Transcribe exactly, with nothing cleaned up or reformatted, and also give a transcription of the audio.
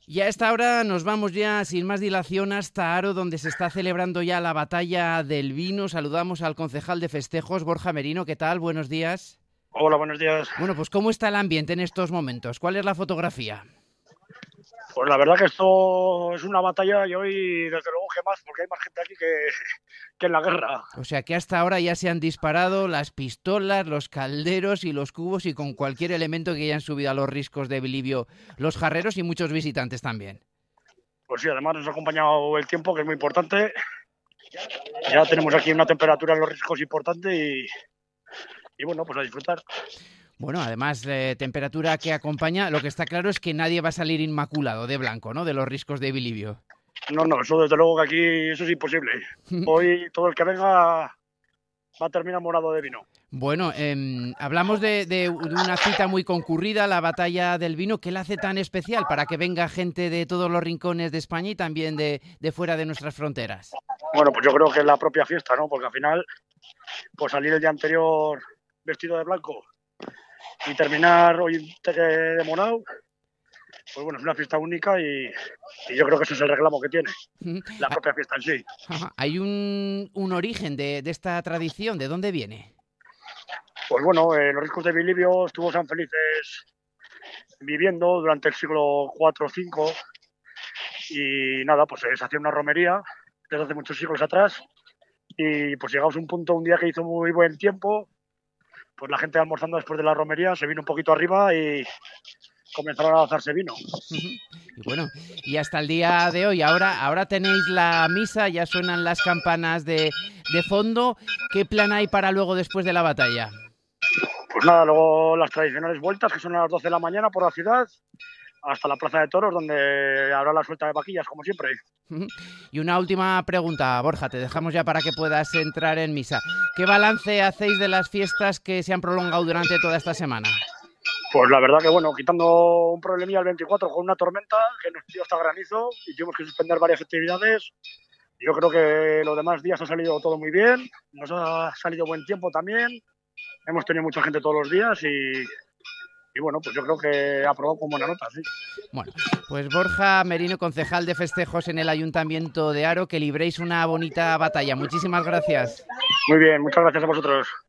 Y a esta hora nos vamos ya sin más dilación hasta Haro, donde se está celebrando ya la batalla del vino. Saludamos al concejal de festejos, Borja Merino. ¿Qué tal? Buenos días. Hola, buenos días. Bueno, pues ¿cómo está el ambiente en estos momentos? ¿Cuál es la fotografía? Pues la verdad que esto es una batalla y hoy desde luego que más, porque hay más gente aquí que, que en la guerra. O sea que hasta ahora ya se han disparado las pistolas, los calderos y los cubos y con cualquier elemento que hayan subido a los riscos de Bilibio los jarreros y muchos visitantes también. Pues sí, además nos ha acompañado el tiempo, que es muy importante. Ya tenemos aquí una temperatura en los riscos importante y, y bueno, pues a disfrutar. Bueno, además, eh, temperatura que acompaña, lo que está claro es que nadie va a salir inmaculado de blanco, ¿no? De los riscos de Bilibio. No, no, eso desde luego que aquí eso es imposible. Hoy todo el que venga va a terminar morado de vino. Bueno, eh, hablamos de, de una cita muy concurrida, la batalla del vino. ¿Qué la hace tan especial para que venga gente de todos los rincones de España y también de, de fuera de nuestras fronteras? Bueno, pues yo creo que es la propia fiesta, ¿no? Porque al final, pues salir el día anterior vestido de blanco y terminar hoy de morado, pues bueno, es una fiesta única y, y yo creo que ese es el reclamo que tiene, la propia fiesta en sí. ¿Hay un, un origen de, de esta tradición? ¿De dónde viene? Pues bueno, en los riscos de Bilibio estuvo San Felices viviendo durante el siglo cuatro o cinco y nada, pues se hacía una romería desde hace muchos siglos atrás y pues llegamos a un punto un día que hizo muy buen tiempo, pues la gente almorzando después de la romería se vino un poquito arriba y comenzaron a lanzarse vino. Y bueno, y hasta el día de hoy, ahora, ahora tenéis la misa, ya suenan las campanas de, de fondo. ¿Qué plan hay para luego después de la batalla? Pues nada, luego las tradicionales vueltas, que son a las doce de la mañana por la ciudad, hasta la Plaza de Toros, donde habrá la suelta de vaquillas, como siempre. Y una última pregunta, Borja, te dejamos ya para que puedas entrar en misa. ¿Qué balance hacéis de las fiestas que se han prolongado durante toda esta semana? Pues la verdad que bueno, quitando un problemilla el veinticuatro con una tormenta que nos dio hasta granizo y tuvimos que suspender varias actividades, yo creo que los demás días ha salido todo muy bien, nos ha salido buen tiempo también, hemos tenido mucha gente todos los días y, y bueno, pues yo creo que ha aprobado con buena nota, sí. Bueno, pues Borja Merino, concejal de festejos en el Ayuntamiento de Haro, que libréis una bonita batalla. Muchísimas gracias. Muy bien, muchas gracias a vosotros.